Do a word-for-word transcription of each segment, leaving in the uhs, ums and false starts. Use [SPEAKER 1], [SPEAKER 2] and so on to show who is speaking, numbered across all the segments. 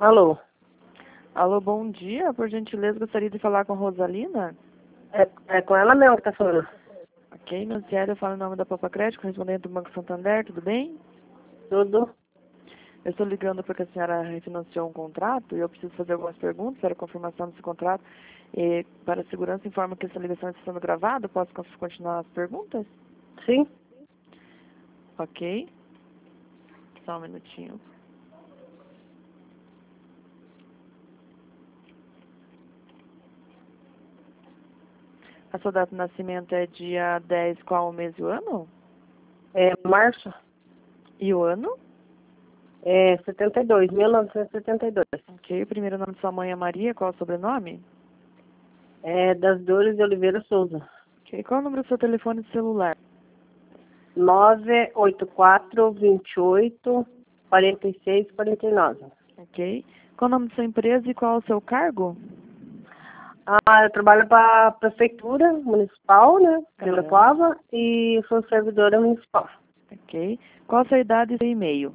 [SPEAKER 1] Alô?
[SPEAKER 2] Alô, bom dia. Por gentileza, gostaria de falar com Rosalina.
[SPEAKER 1] É, é com ela mesmo que tá falando.
[SPEAKER 2] Ok, Nanciara, eu falo em nome da Papa Crédito, correspondente do Banco Santander, tudo bem?
[SPEAKER 1] Tudo?
[SPEAKER 2] Eu estou ligando porque a senhora refinanciou um contrato e eu preciso fazer algumas perguntas para a confirmação desse contrato. E, para a segurança, informo que essa ligação está sendo gravada. Posso con- continuar as perguntas?
[SPEAKER 1] Sim?
[SPEAKER 2] Ok. Só um minutinho. A sua data de nascimento é dia dez, qual o mês e o ano?
[SPEAKER 1] É março?
[SPEAKER 2] E o ano?
[SPEAKER 1] É setenta e dois, mil novecentos e setenta e dois.
[SPEAKER 2] Ok. O primeiro nome de sua mãe é Maria, qual o sobrenome?
[SPEAKER 1] É das Dores de Oliveira Souza.
[SPEAKER 2] Ok. Qual o número do seu telefone celular?
[SPEAKER 1] nove oito quatro, dois oito, quatro seis, quatro nove.
[SPEAKER 2] Ok. Qual o nome da sua empresa e qual o seu cargo?
[SPEAKER 1] Ah, eu trabalho para a Prefeitura Municipal, né? De
[SPEAKER 2] Aham.
[SPEAKER 1] Lepoava, e sou servidora municipal.
[SPEAKER 2] Ok. Qual a sua idade e seu e-mail?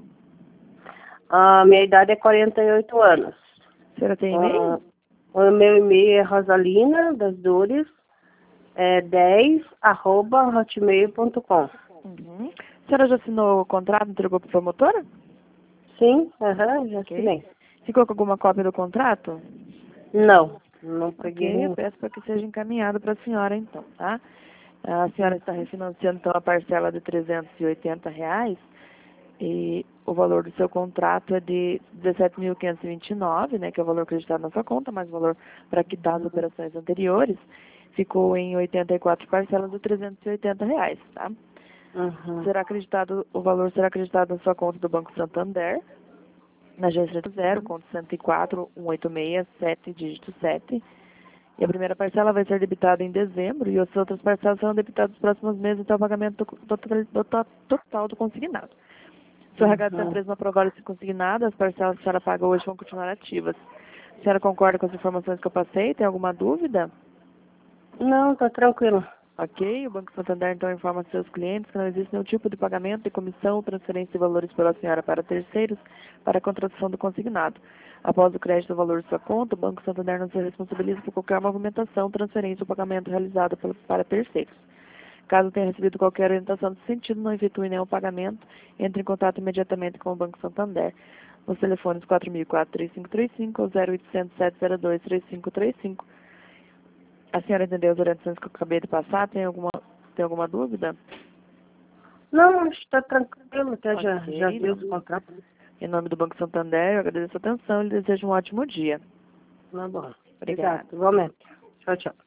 [SPEAKER 1] A minha idade é quarenta e oito anos.
[SPEAKER 2] A senhora tem
[SPEAKER 1] Ah,
[SPEAKER 2] e-mail?
[SPEAKER 1] o meu e-mail é Rosalina das Dores, é dez, arroba, hotmail ponto com.
[SPEAKER 2] Uhum. A senhora já assinou o contrato, entregou para a promotora?
[SPEAKER 1] Sim, aham, já
[SPEAKER 2] Ok.
[SPEAKER 1] assinei.
[SPEAKER 2] Ficou com alguma cópia do contrato?
[SPEAKER 1] Não, não peguei
[SPEAKER 2] Ok, eu
[SPEAKER 1] nenhum.
[SPEAKER 2] peço para que seja encaminhado para a senhora então, tá? A senhora está refinanciando então a parcela de trezentos e oitenta reais e o valor do seu contrato é de dezessete mil quinhentos e vinte e nove, né, que é o valor acreditado na sua conta, mais o valor para quitar as operações anteriores, ficou em oitenta e quatro parcelas de trezentos e oitenta reais, tá?
[SPEAKER 1] Uhum.
[SPEAKER 2] Será acreditado, o valor será acreditado na sua conta do Banco Santander, na agência zero, conto cento e quatro, cento e oitenta e seis, sete, dígito sete. E a primeira parcela vai ser debitada em dezembro e as outras parcelas serão debitadas nos próximos meses até o pagamento do, do, do, do, total do consignado. Se o R H da
[SPEAKER 1] Uhum.
[SPEAKER 2] empresa não aprovar esse consignado, as parcelas que a senhora paga hoje vão continuar ativas. A senhora concorda com as informações que eu passei? Tem alguma dúvida?
[SPEAKER 1] Não, tá tranquilo.
[SPEAKER 2] Ok, o Banco Santander então informa seus clientes que não existe nenhum tipo de pagamento de comissão ou transferência de valores pela senhora para terceiros para a contratação do consignado. Após o crédito do valor de sua conta, o Banco Santander não se responsabiliza por qualquer movimentação, transferência ou pagamento realizado pelo- para terceiros. Caso tenha recebido qualquer orientação nesse sentido, não efetue nenhum pagamento, entre em contato imediatamente com o Banco Santander. Nos telefones quatro mil e quatro, três cinco três cinco ou zero oitocentos, sete zero dois, três cinco três cinco. A senhora entendeu as orientações que eu acabei de passar? Tem alguma, tem alguma dúvida?
[SPEAKER 1] Não, acho que tá tranquilo, até já, já
[SPEAKER 2] Ok,
[SPEAKER 1] vi
[SPEAKER 2] não.
[SPEAKER 1] os contratos.
[SPEAKER 2] Em nome do Banco Santander, eu agradeço a atenção e lhe desejo um ótimo dia.
[SPEAKER 1] Tá bom. Obrigado,
[SPEAKER 2] Obrigada.
[SPEAKER 1] igualmente. Tchau, tchau.